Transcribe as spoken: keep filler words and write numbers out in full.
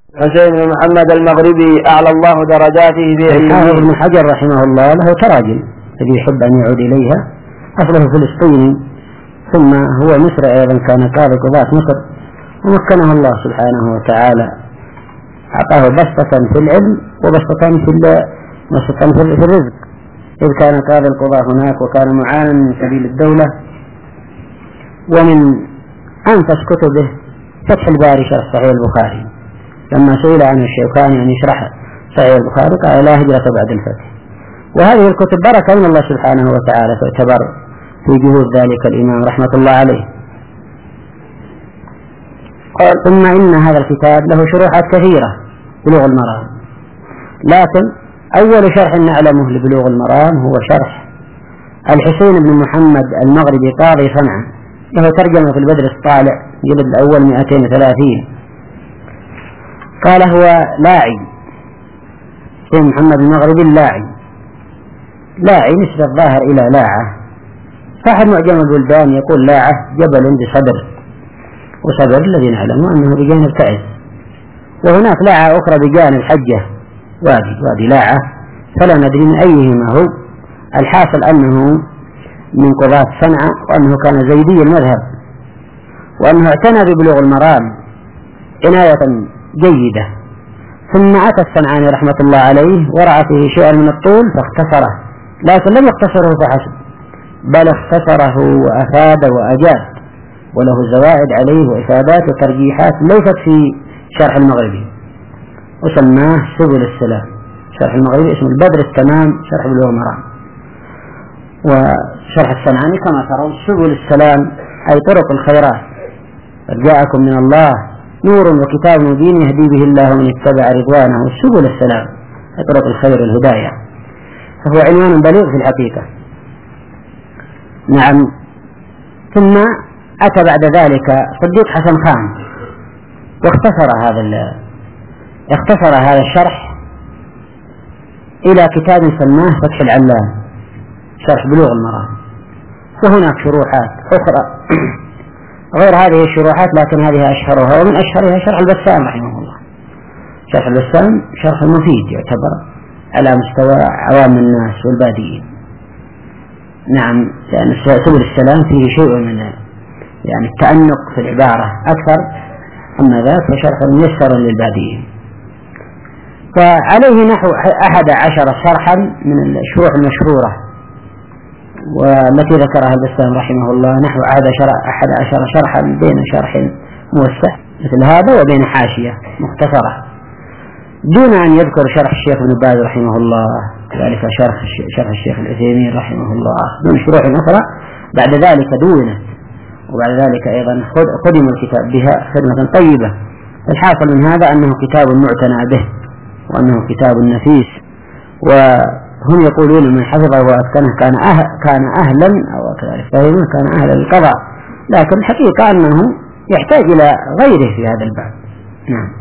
حسين بن محمد المغربي أعلى الله درجاته الحافظ ابن حجر رحمه الله له تراجم الذي يحب أن يعود إليها. أصله فلسطيني ثم هو مصري أيضا، كان قاضي قضاة مصر ومكنه الله سبحانه وتعالى، أعطاه بسطة في العلم وبسطة في بسطة في الرزق، إذ كان قاضي القضاة هناك وكان معانا من سبيل الدولة. ومن أنفس كتبه فتح الباري شرح صحيح البخاري، لما سئل عن الشوكاني أن يشرح صحيح البخاري قال لا هجرة بعد الفتح. وهذه الكتب بركة من الله سبحانه وتعالى تعتبر في جهود ذلك الإمام رحمة الله عليه. قال ثم إن هذا الكتاب له شروحات كثيرة بلوغ المرام، لكن أول شرح نعلمه لبلوغ المرام هو شرح الحسين بن محمد المغربي قاضي صنعاء، له ترجمة في البدر الطالع جلد الأول مئتين وثلاثين. قال هو لاعي، حسين محمد المغربي اللاعي، لاعي نسبة الظاهر إلى لاعة. صاحب معجم البلدان يقول لاعة جبل بصدر، وصدر الذي نعلمه أنه بجانب تعز، وهناك لاعة أخرى بجانب حجة وادي وادي لاعة، فلا ندري من أيهما هو. الحاصل أنه من قضاة صنعاء، وأنه كان زيدي المذهب، وأنه اعتنى ببلوغ المرام عناية جيدة. ثم أتى الصنعاني رحمة الله عليه ورأى فيه شيئا من الطول فاختصره، لكن لم يختصره فحسب، بل اختصره وأفاد وأجاد، وله زوائد عليه وإفادات وترجيحات ليست في شرح المغربي، وسماه سبل السلام. شرح المغربي اسم البدر التمام شرح بلوغ المرام، وشرح الصنعاني كما ترون سبل السلام أي طرق الخيرات. قد جاءكم من الله نور وكتاب مبين يهدي به الله من اتبع رضوانه، سبل السلام أي طرق الخير الهداية، فهو عنوان بليغ في الحقيقة. نعم. ثم أتى بعد ذلك صديق حسن خان واختصر هذا اختصر هذا الشرح إلى كتاب سماه فتح العلام شرح بلوغ المرام. وهناك شروحات أخرى غير هذه الشروحات، لكن هذه أشهرها، ومن أشهرها شرح البسام رحمه الله. شرح البسام شرح مفيد يعتبر على مستوى عوام الناس والبادئين. نعم، لأن سبل السلام فيه شيء من يعني التأنق في العبارة أكثر، أما ذاك فشرح ميسر للبادئين. وعليه نحو أحد عشر شرحا من الشروح المشهورة، والتي ذكرها البسام رحمه الله نحو أحد عشر شرحا بين شرح موسع مثل هذا وبين حاشية مختصرة، دون أن يذكر شرح الشيخ ابن باز رحمه الله، كذلك شرح شرح الشيخ العثيمين رحمه الله، دون شروح أخرى بعد ذلك دونت. وبعد ذلك أيضا خدم الكتاب بها خدمة طيبة. الحاصل من هذا أنه كتاب معتنى به، وأنه كتاب نفيس، وهم يقولون من حفظه وأتقنه كان أهل كان أهلا أو كذلك فهمه كان أهلا للقضاء، لكن الحقيقة أنه يحتاج إلى غيره في هذا الباب. نعم.